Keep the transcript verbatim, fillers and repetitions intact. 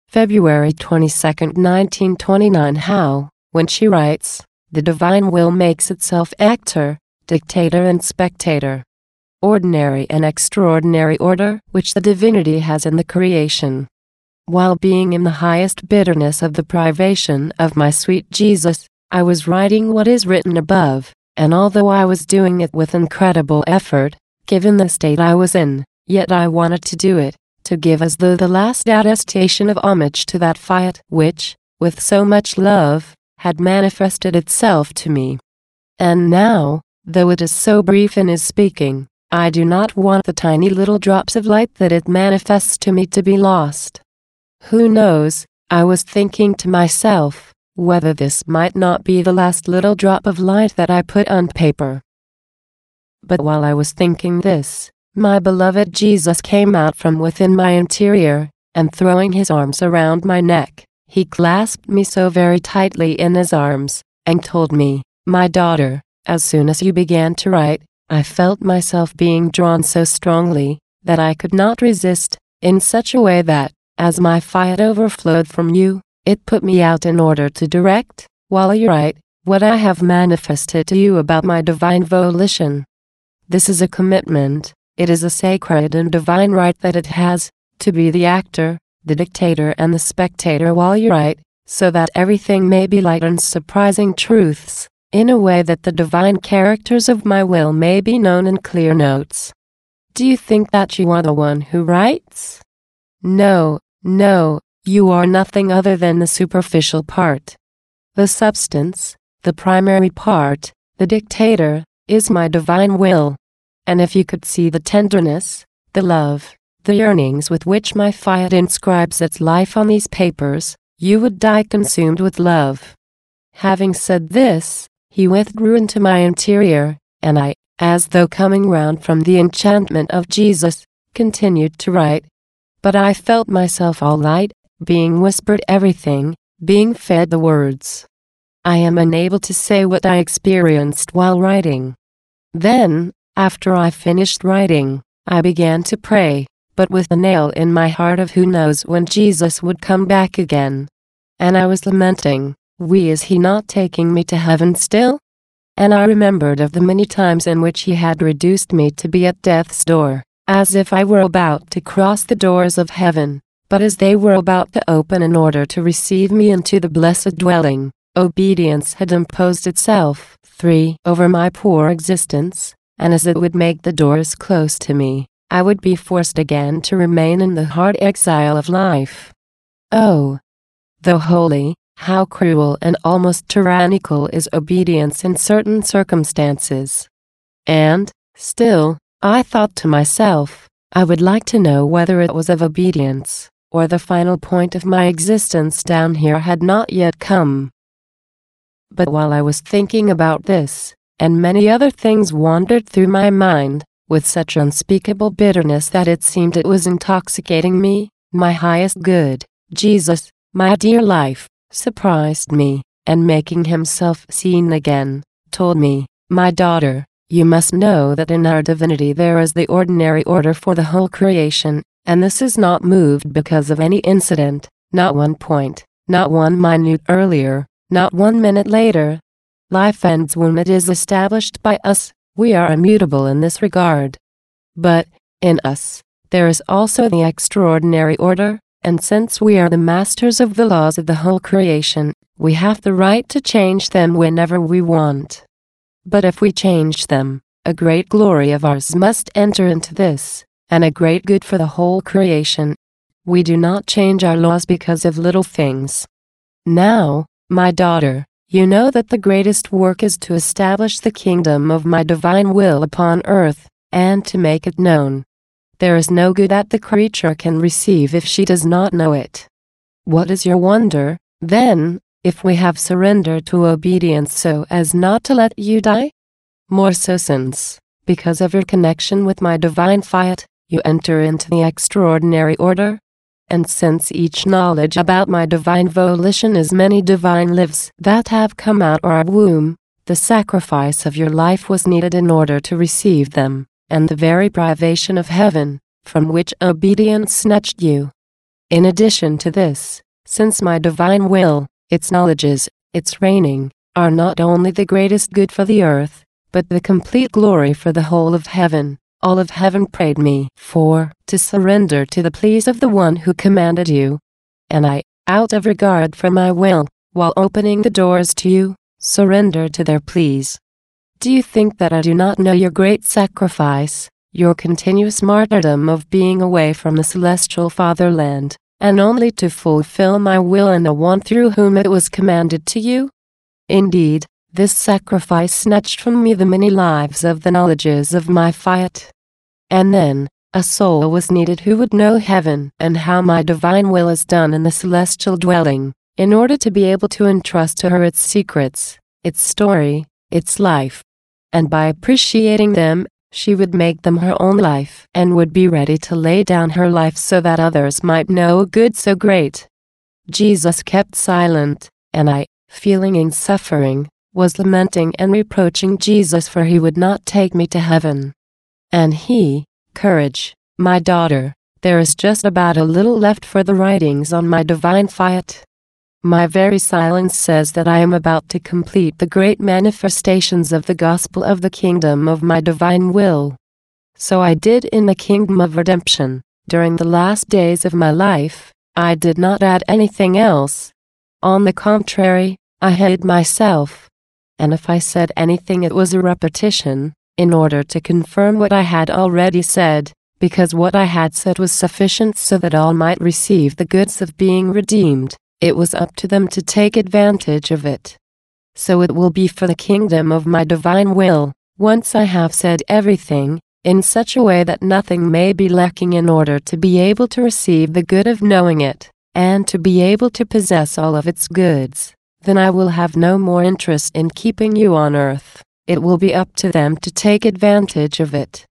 February twenty-second, nineteen twenty-nine. How, when she writes, the divine will makes itself actor, dictator and spectator. Ordinary and extraordinary order which the divinity has in the creation. While being in the highest bitterness of the privation of my sweet Jesus, I was writing what is written above, and although I was doing it with incredible effort, given the state I was in, yet I wanted to do it, to give as though the last attestation of homage to that fiat which, with so much love, had manifested itself to me. And now, though it is so brief in his speaking, I do not want the tiny little drops of light that it manifests to me to be lost. Who knows, I was thinking to myself, whether this might not be the last little drop of light that I put on paper. But while I was thinking this, my beloved Jesus came out from within my interior, and throwing his arms around my neck, he clasped me so very tightly in his arms, and told me, "My daughter, as soon as you began to write, I felt myself being drawn so strongly, that I could not resist, in such a way that, as my fiat overflowed from you, it put me out in order to direct, while you write, what I have manifested to you about my divine volition. This is a commitment, it is a sacred and divine right that it has, to be the actor, the dictator and the spectator while you write, so that everything may be light and surprising truths, in a way that the divine characters of my will may be known in clear notes. Do you think that you are the one who writes? No, no, you are nothing other than the superficial part. The substance, the primary part, the dictator, is my divine will. And if you could see the tenderness, the love, the yearnings with which my fiat inscribes its life on these papers, you would die consumed with love." Having said this, he withdrew into my interior, and I, as though coming round from the enchantment of Jesus, continued to write. But I felt myself all light, being whispered everything, being fed the words. I am unable to say what I experienced while writing. Then, after I finished writing, I began to pray, but with a nail in my heart of who knows when Jesus would come back again. And I was lamenting, "Why is he not taking me to heaven still?" And I remembered of the many times in which he had reduced me to be at death's door, as if I were about to cross the doors of heaven, but as they were about to open in order to receive me into the blessed dwelling, obedience had imposed itself, three, over my poor existence, and as it would make the doors close to me, I would be forced again to remain in the hard exile of life. Oh! Though holy, how cruel and almost tyrannical is obedience in certain circumstances. And, still, I thought to myself, I would like to know whether it was of obedience, or the final point of my existence down here had not yet come. But while I was thinking about this, and many other things wandered through my mind, with such unspeakable bitterness that it seemed it was intoxicating me, my highest good, Jesus, my dear life, surprised me, and making himself seen again, told me, "My daughter, you must know that in our divinity there is the ordinary order for the whole creation, and this is not moved because of any incident, not one point, not one minute earlier, not one minute later. Life ends when it is established by us, we are immutable in this regard. But, in us, there is also the extraordinary order, and since we are the masters of the laws of the whole creation, we have the right to change them whenever we want. But if we change them, a great glory of ours must enter into this, and a great good for the whole creation. We do not change our laws because of little things. Now, my daughter, you know that the greatest work is to establish the kingdom of my divine will upon earth, and to make it known. There is no good that the creature can receive if she does not know it. What is your wonder, then, if we have surrendered to obedience so as not to let you die? More so since, because of your connection with my divine fiat, you enter into the extraordinary order. And since each knowledge about my divine volition is many divine lives that have come out of our womb, the sacrifice of your life was needed in order to receive them, and the very privation of heaven, from which obedience snatched you. In addition to this, since my divine will, its knowledges, its reigning, are not only the greatest good for the earth, but the complete glory for the whole of heaven, all of heaven prayed me for to surrender to the pleas of the one who commanded you. And I, out of regard for my will, while opening the doors to you, surrender to their pleas. Do you think that I do not know your great sacrifice, your continuous martyrdom of being away from the celestial fatherland, and only to fulfill my will and the one through whom it was commanded to you? Indeed, this sacrifice snatched from me the many lives of the knowledges of my fiat. And then, a soul was needed who would know heaven and how my divine will is done in the celestial dwelling, in order to be able to entrust to her its secrets, its story, its life. And by appreciating them, she would make them her own life and would be ready to lay down her life so that others might know a good so great. Jesus kept silent, and I, feeling in suffering, was lamenting and reproaching Jesus for he would not take me to heaven. And he, courage, my daughter, there is just about a little left for the writings on my divine fiat. My very silence says that I am about to complete the great manifestations of the gospel of the kingdom of my divine will. So I did in the kingdom of redemption. During the last days of my life, I did not add anything else. On the contrary, I hid myself. And if I said anything, it was a repetition, in order to confirm what I had already said, because what I had said was sufficient so that all might receive the goods of being redeemed. It was up to them to take advantage of it. So it will be for the kingdom of my divine will, once I have said everything, in such a way that nothing may be lacking in order to be able to receive the good of knowing it, and to be able to possess all of its goods. Then I will have no more interest in keeping you on earth. It will be up to them to take advantage of it.